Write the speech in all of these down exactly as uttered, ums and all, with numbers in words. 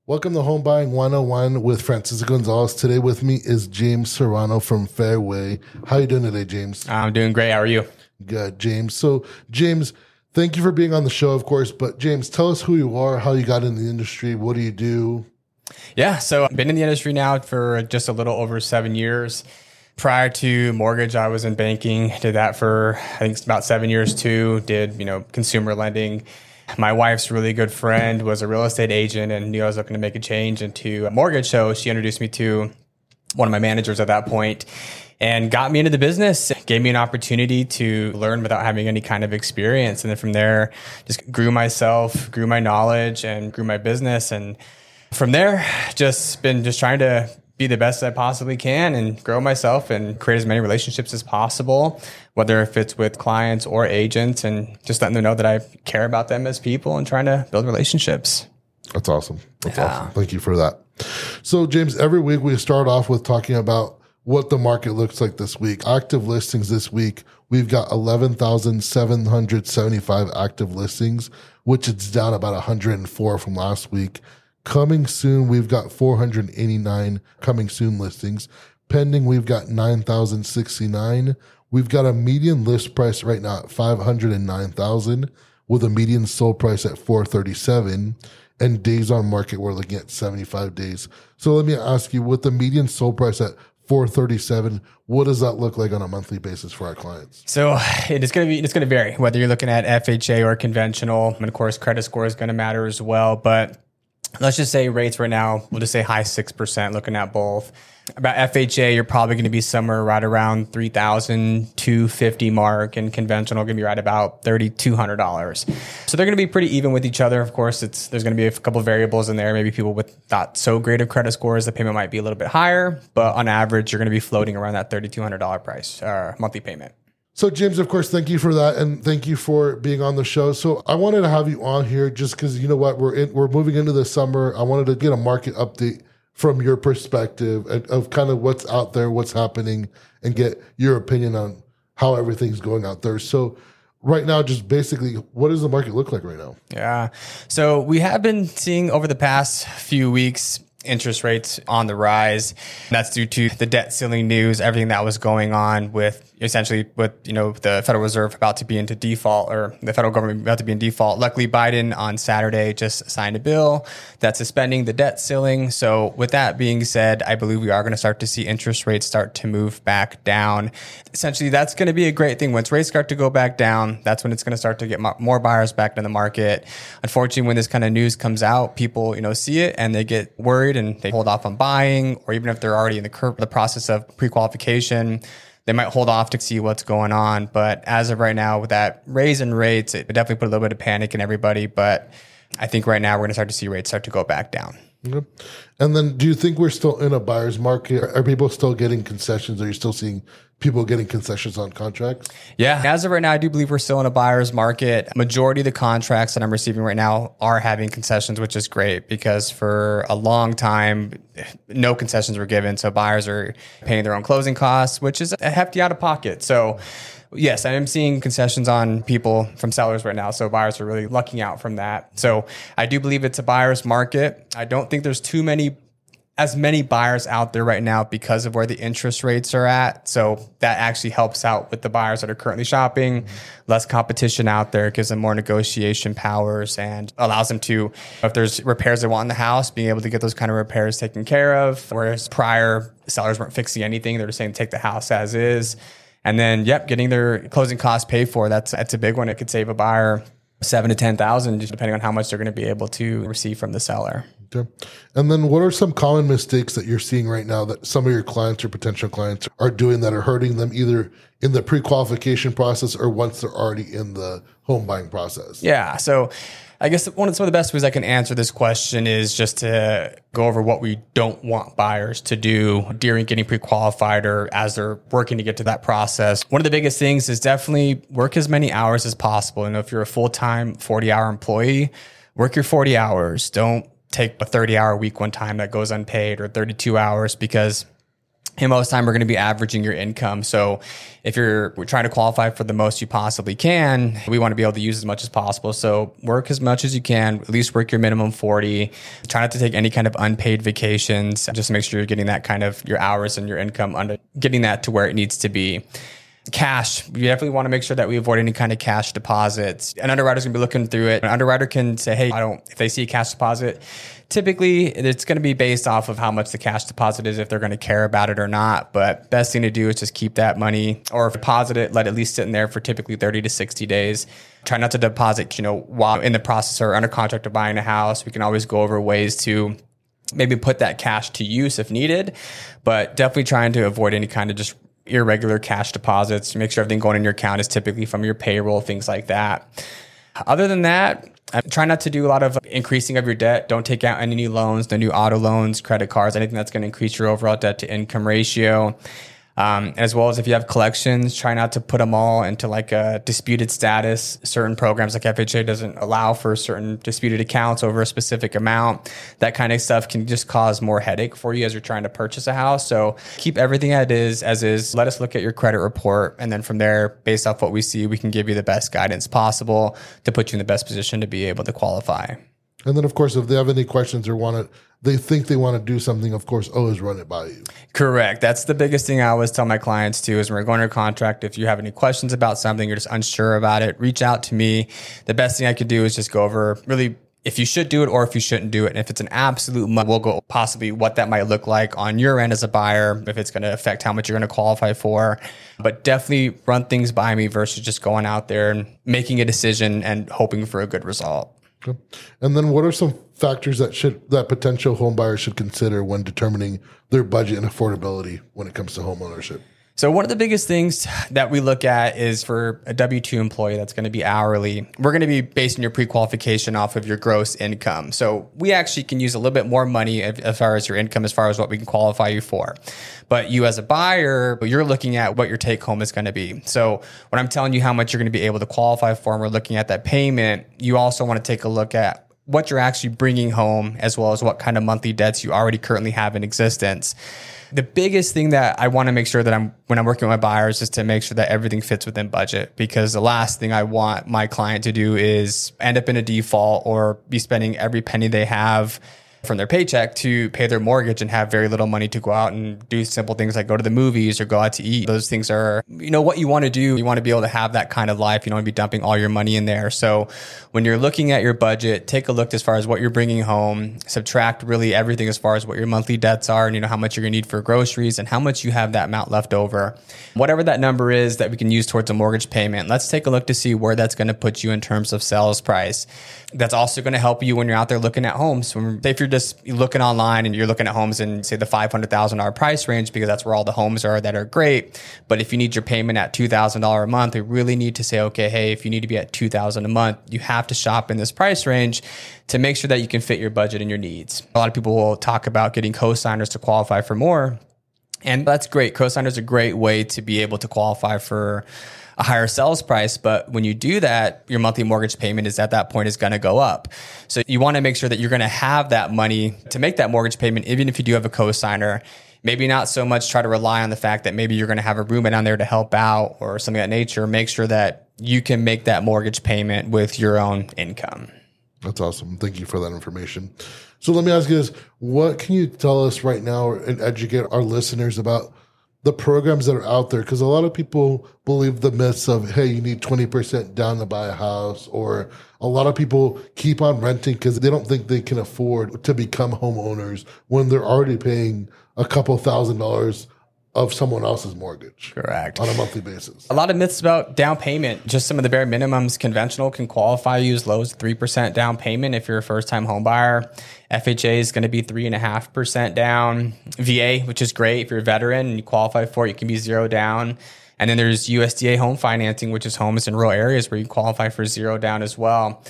Welcome to Home Buying one oh one with Francisco Gonzalez. Today with me is James Serrano from Fairway. How are you doing today, James? I'm doing great. How are you? Good, James. So, James, thank you for being on the show, of course. But, James, tell us who you are, how you got in the industry, what do you do? Yeah, so I've been in the industry now for just a little over seven years. Prior to mortgage, I was in banking, did that for, I think, about seven years too, did, you know, consumer lending. My wife's really good friend was a real estate agent and knew I was looking to make a change into a mortgage. So she introduced me to one of my managers at that point and got me into the business, gave me an opportunity to learn without having any kind of experience. And then from there, just grew myself, grew my knowledge and grew my business. And from there, just been just trying to be the best I possibly can and grow myself and create as many relationships as possible, whether if it's with clients or agents, and just letting them know that I care about them as people and trying to build relationships. That's awesome. That's Yeah. awesome. Thank you for that. So, James, every week we start off with talking about what the market looks like this week. Active listings this week, we've got eleven thousand seven hundred seventy-five active listings, which is down about one hundred four from last week. Coming soon, we've got four hundred eighty-nine coming soon listings. Pending, we've got nine thousand sixty-nine. We've got a median list price right now at five hundred nine thousand with a median sold price at four thirty-seven. And days on market, we're looking at seventy-five days. So let me ask you, with the median sold price at four thirty-seven, what does that look like on a monthly basis for our clients? So it's going to be, it's going to vary whether you're looking at F H A or conventional. And of course, credit score is going to matter as well. But let's just say rates right now, we'll just say high six percent looking at both. About F H A, you're probably going to be somewhere right around three thousand two hundred fifty mark, and conventional going to be right about three thousand two hundred dollars. So they're going to be pretty even with each other. Of course, it's there's going to be a couple of variables in there. Maybe people with not so great of credit scores, the payment might be a little bit higher, but on average, you're going to be floating around that three thousand two hundred dollars price, uh, monthly payment. So, James, of course, thank you for that, and thank you for being on the show. So, I wanted to have you on here just because, you know what, we're in, we're moving into the summer. I wanted to get a market update from your perspective of, of kind of what's out there, what's happening, and get your opinion on how everything's going out there. So, right now, just basically, what does the market look like right now? Yeah. So, we have been seeing over the past few weeks interest rates on the rise. That's due to the debt ceiling news, everything that was going on with essentially with, you know, the Federal Reserve about to be into default, or the federal government about to be in default. Luckily, Biden on Saturday just signed a bill that's suspending the debt ceiling. So with that being said, I believe we are going to start to see interest rates start to move back down. Essentially, that's going to be a great thing. Once rates start to go back down, that's when it's going to start to get more buyers back in the market. Unfortunately, when this kind of news comes out, people, you know, see it and they get worried and they hold off on buying, or even if they're already in the cur- the process of pre-qualification, they might hold off to see what's going on. But as of right now, with that raise in rates, it would definitely put a little bit of panic in everybody. But I think right now we're going to start to see rates start to go back down. Okay. And then do you think we're still in a buyer's market? Are people still getting concessions? Are you still seeing people getting concessions on contracts? Yeah. As of right now, I do believe we're still in a buyer's market. Majority of the contracts that I'm receiving right now are having concessions, which is great because for a long time, no concessions were given. So buyers are paying their own closing costs, which is a hefty out of pocket. So yes, I am seeing concessions on people from sellers right now. So buyers are really lucking out from that. So I do believe it's a buyer's market. I don't think there's too many as many buyers out there right now because of where the interest rates are at. So that actually helps out with the buyers that are currently shopping. Mm-hmm. Less competition out there, gives them more negotiation powers and allows them to, if there's repairs they want in the house, being able to get those kind of repairs taken care of. Whereas prior, sellers weren't fixing anything. They're just saying take the house as is. And then, yep, getting their closing costs paid for. That's that's a big one. It could save a buyer seven to ten thousand, just depending on how much they're going to be able to receive from the seller. Okay. And then what are some common mistakes that you're seeing right now that some of your clients or potential clients are doing that are hurting them either in the pre-qualification process or once they're already in the home buying process? Yeah. So I guess one of some of the best ways I can answer this question is just to go over what we don't want buyers to do during getting pre-qualified or as they're working to get to that process. One of the biggest things is definitely work as many hours as possible. And if you're a full-time forty hour employee, work your forty hours. Don't take a thirty hour week one time that goes unpaid, or thirty-two hours, because And most of the time, we're going to be averaging your income. So if you're trying to qualify for the most you possibly can, we want to be able to use as much as possible. So work as much as you can, at least work your minimum forty. Try not to take any kind of unpaid vacations. Just make sure you're getting that kind of your hours and your income under getting that to where it needs to be. Cash, we definitely want to make sure that we avoid any kind of cash deposits. An underwriter's going to be looking through it. An underwriter can say, hey, I don't, if they see a cash deposit, typically it's going to be based off of how much the cash deposit is, if they're going to care about it or not. But best thing to do is just keep that money, or if you deposit it, let it at least sit in there for typically thirty to sixty days. Try not to deposit, you know, while in the process or under contract of buying a house. We can always go over ways to maybe put that cash to use if needed, but definitely trying to avoid any kind of just irregular cash deposits. Make sure everything going in your account is typically from your payroll, things like that. Other than that, try not to do a lot of increasing of your debt. Don't take out any new loans, no new auto loans, credit cards, anything that's going to increase your overall debt to income ratio. Um, as well as if you have collections, try not to put them all into like a disputed status. Certain programs like F H A doesn't allow for certain disputed accounts over a specific amount. That kind of stuff can just cause more headache for you as you're trying to purchase a house. So keep everything as is, as is. Let us look at your credit report. And then from there, based off what we see, we can give you the best guidance possible to put you in the best position to be able to qualify. And then, of course, if they have any questions or want to, they think they want to do something, of course, always run it by you. Correct. That's the biggest thing I always tell my clients too, is when we're going to contract, if you have any questions about something, you're just unsure about it, reach out to me. The best thing I could do is just go over really if you should do it or if you shouldn't do it. And if it's an absolute must, we'll go possibly what that might look like on your end as a buyer, if it's going to affect how much you're going to qualify for. But definitely run things by me versus just going out there and making a decision and hoping for a good result. Okay. And then what are some factors that should that potential home buyers should consider when determining their budget and affordability when it comes to home ownership? So one of the biggest things that we look at is for a W two employee that's going to be hourly, we're going to be basing your pre-qualification off of your gross income. So we actually can use a little bit more money as far as your income, as far as what we can qualify you for. But you as a buyer, you're looking at what your take home is going to be. So when I'm telling you how much you're going to be able to qualify for, and we're looking at that payment, you also want to take a look at what you're actually bringing home, as well as what kind of monthly debts you already currently have in existence. The biggest thing that I want to make sure that I'm, when I'm working with my buyers, is to make sure that everything fits within budget, because the last thing I want my client to do is end up in a default or be spending every penny they have from their paycheck to pay their mortgage and have very little money to go out and do simple things like go to the movies or go out to eat. Those things are, you know, what you want to do. You want to be able to have that kind of life. You don't want to be dumping all your money in there. So when you're looking at your budget, take a look as far as what you're bringing home, subtract really everything as far as what your monthly debts are and, you know, how much you're going to need for groceries and how much you have that amount left over. Whatever that number is that we can use towards a mortgage payment, let's take a look to see where that's going to put you in terms of sales price. That's also going to help you when you're out there looking at homes. So if you're just looking online and you're looking at homes in, say, the five hundred thousand dollars price range, because that's where all the homes are that are great. But if you need your payment at two thousand dollars a month, we really need to say, okay, hey, if you need to be at two thousand dollars a month, you have to shop in this price range to make sure that you can fit your budget and your needs. A lot of people will talk about getting co-signers to qualify for more. And that's great. Co-signer is a great way to be able to qualify for a higher sales price. But when you do that, your monthly mortgage payment is at that point is going to go up. So you want to make sure that you're going to have that money to make that mortgage payment, even if you do have a co-signer. Maybe not so much try to rely on the fact that maybe you're going to have a roommate on there to help out or something of that nature. Make sure that you can make that mortgage payment with your own income. That's awesome. Thank you for that information. So let me ask you this. What can you tell us right now and educate our listeners about the programs that are out there? Because a lot of people believe the myths of, hey, you need twenty percent down to buy a house, or a lot of people keep on renting because they don't think they can afford to become homeowners when they're already paying a couple thousand dollars of someone else's mortgage. Correct. On a monthly basis. A lot of myths about down payment. Just some of the bare minimums. Conventional can qualify you as low as three percent down payment if you're a first-time home buyer. F H A is going to be three point five percent down. V A, which is great. If you're a veteran and you qualify for it, you can be zero down. And then there's U S D A home financing, which is homes in rural areas where you qualify for zero down as well.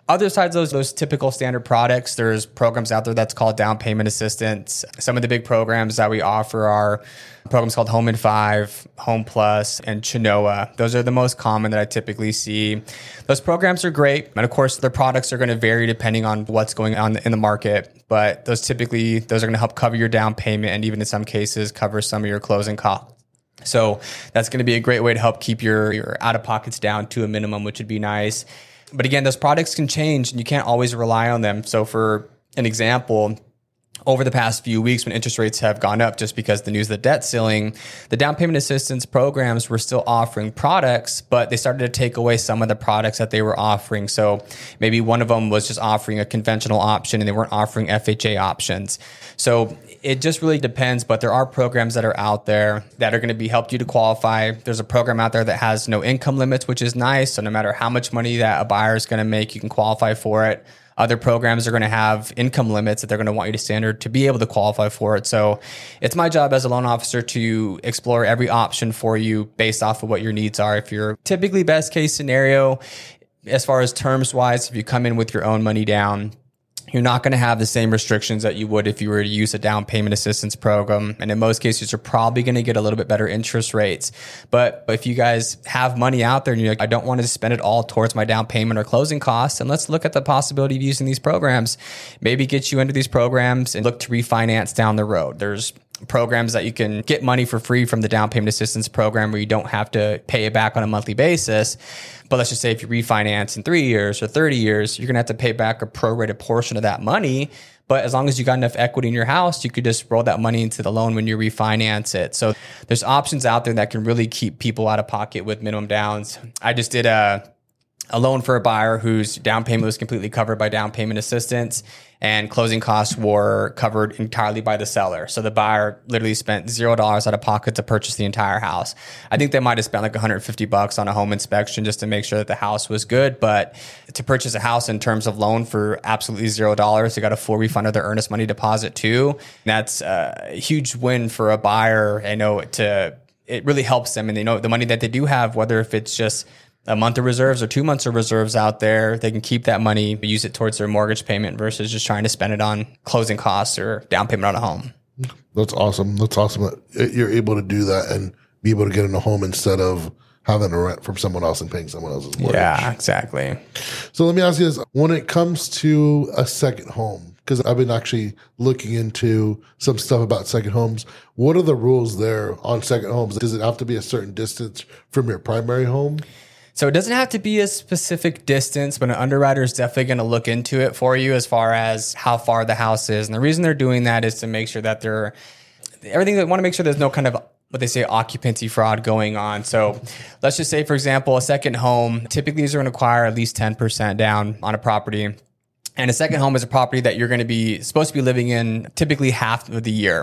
Other sides of those, those typical standard products, there's programs out there that's called down payment assistance. Some of the big programs that we offer are programs called Home in Five, Home Plus, and Chenoa. Those are the most common that I typically see. Those programs are great. And of course, their products are going to vary depending on what's going on in the market. But those typically, those are going to help cover your down payment and even in some cases cover some of your closing costs. So that's going to be a great way to help keep your, your out-of-pockets down to a minimum, which would be nice. But again, those products can change and you can't always rely on them. So for an example, over the past few weeks when interest rates have gone up just because the news of the debt ceiling, the down payment assistance programs were still offering products, but they started to take away some of the products that they were offering. So maybe one of them was just offering a conventional option and they weren't offering F H A options. So it just really depends, but there are programs that are out there that are going to be help you to qualify. There's a program out there that has no income limits, which is nice. So no matter how much money that a buyer is going to make, you can qualify for it. Other programs are going to have income limits that they're going to want you to standard to be able to qualify for it. So it's my job as a loan officer to explore every option for you based off of what your needs are. If you're typically best case scenario, as far as terms wise, if you come in with your own money down, you're not going to have the same restrictions that you would if you were to use a down payment assistance program. And in most cases, you're probably going to get a little bit better interest rates. But if you guys have money out there and you're like, I don't want to spend it all towards my down payment or closing costs, and let's look at the possibility of using these programs, maybe get you into these programs and look to refinance down the road. There's programs that you can get money for free from the down payment assistance program where you don't have to pay it back on a monthly basis. But let's just say if you refinance in three years or thirty years, you're going to have to pay back a prorated portion of that money. But as long as you got enough equity in your house, you could just roll that money into the loan when you refinance it. So there's options out there that can really keep people out of pocket with minimum downs. I just did a a loan for a buyer whose down payment was completely covered by down payment assistance and closing costs were covered entirely by the seller. So the buyer literally spent zero dollars out of pocket to purchase the entire house. I think they might have spent like one hundred fifty bucks on a home inspection just to make sure that the house was good. But to purchase a house in terms of loan for absolutely zero dollars, they got a full refund of their earnest money deposit too. That's a huge win for a buyer. I know to, it really helps them. And they know the money that they do have, whether if it's just a month of reserves or two months of reserves out there, they can keep that money, use it towards their mortgage payment versus just trying to spend it on closing costs or down payment on a home. That's awesome. That's awesome that you're able to do that and be able to get in a home instead of having to rent from someone else and paying someone else's mortgage. Yeah, exactly. So let me ask you this. When it comes to a second home, because I've been actually looking into some stuff about second homes, what are the rules there on second homes? Does it have to be a certain distance from your primary home? So it doesn't have to be a specific distance, but an underwriter is definitely going to look into it for you as far as how far the house is. And the reason they're doing that is to make sure that they're everything. They want to make sure there's no kind of what they say occupancy fraud going on. So let's just say, for example, a second home, typically these are going to require at least ten percent down on a property. And a second home is a property that you're going to be supposed to be living in typically half of the year.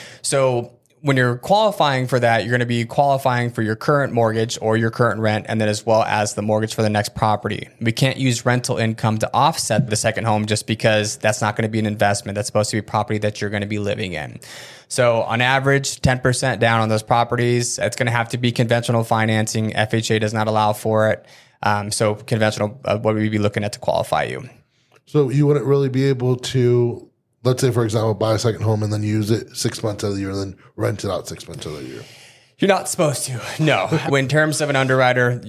So when you're qualifying for that, you're going to be qualifying for your current mortgage or your current rent, and then as well as the mortgage for the next property. We can't use rental income to offset the second home just because that's not going to be an investment. That's supposed to be property that you're going to be living in. So on average, ten percent down on those properties. It's going to have to be conventional financing. F H A does not allow for it. Um, so conventional, uh, what would we be looking at to qualify you? So you wouldn't really be able to, let's say, for example, buy a second home and then use it six months out of the year and then rent it out six months out of the year. You're not supposed to. No. In terms of an underwriter,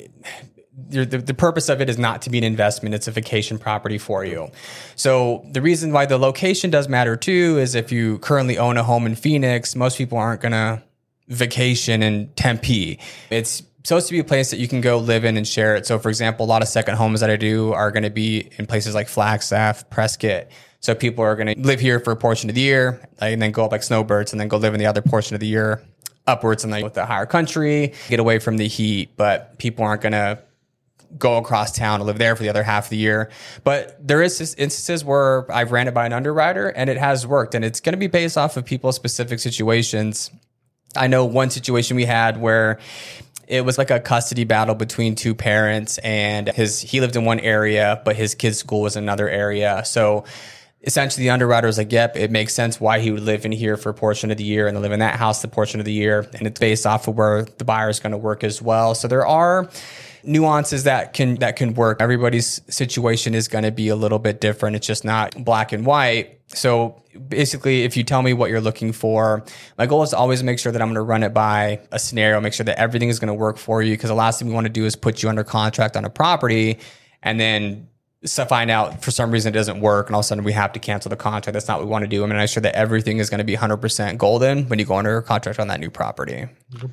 the, the purpose of it is not to be an investment. It's a vacation property for you. So the reason why the location does matter too is if you currently own a home in Phoenix, most people aren't going to vacation in Tempe. It's supposed to be a place that you can go live in and share it. So for example, a lot of second homes that I do are going to be in places like Flagstaff, Prescott. So people are going to live here for a portion of the year and then go up like snowbirds and then go live in the other portion of the year upwards and like with the higher country, get away from the heat. But people aren't going to go across town to live there for the other half of the year. But there is instances where I've ran it by an underwriter and it has worked. And it's going to be based off of people's specific situations. I know one situation we had where it was like a custody battle between two parents, and his he lived in one area, but his kid's school was in another area. So essentially the underwriter was like, yep, it makes sense why he would live in here for a portion of the year and live in that house the portion of the year. And it's based off of where the buyer is going to work as well. So there are nuances that can that can work. Everybody's situation is going to be a little bit different. It's just not black and white. So basically, if you tell me what you're looking for, my goal is to always make sure that I'm going to run it by a scenario, make sure that everything is going to work for you. Because the last thing we want to do is put you under contract on a property and then so find out for some reason it doesn't work and all of a sudden we have to cancel the contract. That's not what we want to do. I mean, I'm sure that everything is going to be one hundred percent golden when you go under a contract on that new property. Okay.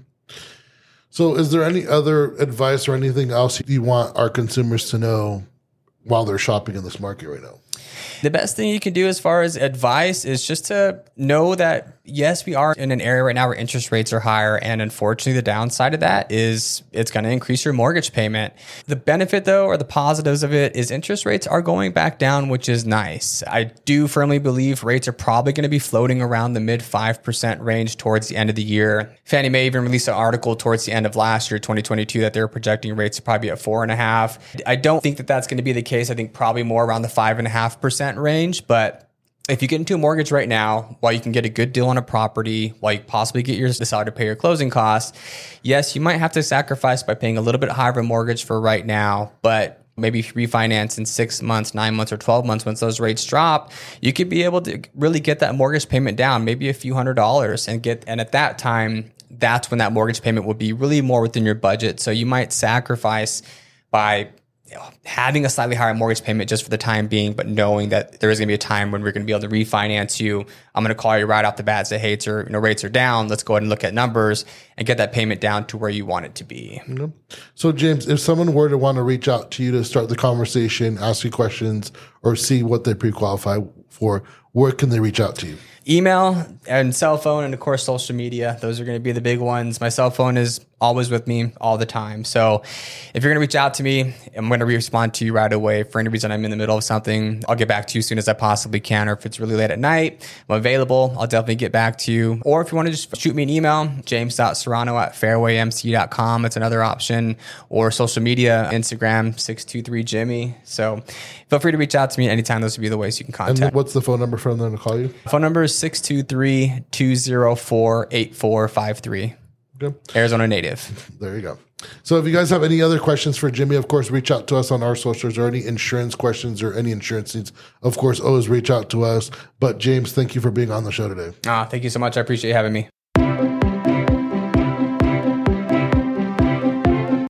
So is there any other advice or anything else you want our consumers to know while they're shopping in this market right now? The best thing you can do as far as advice is just to know that, yes, we are in an area right now where interest rates are higher. And unfortunately, the downside of that is it's going to increase your mortgage payment. The benefit, though, or the positives of it is interest rates are going back down, which is nice. I do firmly believe rates are probably going to be floating around the mid five percent range towards the end of the year. Fannie Mae even released an article towards the end of last year, twenty twenty-two, that they're projecting rates to probably be at four and a half. I don't think that that's going to be the case. I think probably more around the five and a half percent range. But if you get into a mortgage right now, while you can get a good deal on a property, while you possibly get your seller to pay your closing costs, yes, you might have to sacrifice by paying a little bit higher of a mortgage for right now, but maybe if you refinance in six months, nine months, or twelve months, once those rates drop, you could be able to really get that mortgage payment down, maybe a few hundred dollars, and get. And at that time, that's when that mortgage payment will be really more within your budget. So you might sacrifice by you know, having a slightly higher mortgage payment just for the time being, but knowing that there is going to be a time when we're going to be able to refinance you. I'm going to call you right off the bat, say, hey, it's or, you know, rates are down. Let's go ahead and look at numbers and get that payment down to where you want it to be. Mm-hmm. So, James, if someone were to want to reach out to you to start the conversation, ask you questions, or see what they pre-qualify for, where can they reach out to you? Email and cell phone, and of course, social media. Those are going to be the big ones. My cell phone is always with me all the time. So if you're going to reach out to me, I'm going to respond to you right away. For any reason I'm in the middle of something, I'll get back to you as soon as I possibly can. Or if it's really late at night, I'm available. I'll definitely get back to you. Or if you want to just shoot me an email, james dot serrano at fairway m c dot com. It's another option. Or social media, Instagram, six two three Jimmy. So feel free to reach out to me anytime. Those would be the ways you can contact. And what's the phone number for them to call you? Phone number is six two three, two zero four, eight four five three. Okay. Arizona native. There you go. So if you guys have any other questions for Jimmy, of course, reach out to us on our socials, or any insurance questions or any insurance needs. Of course, always reach out to us. But James, thank you for being on the show today. Ah, thank you so much. I appreciate you having me.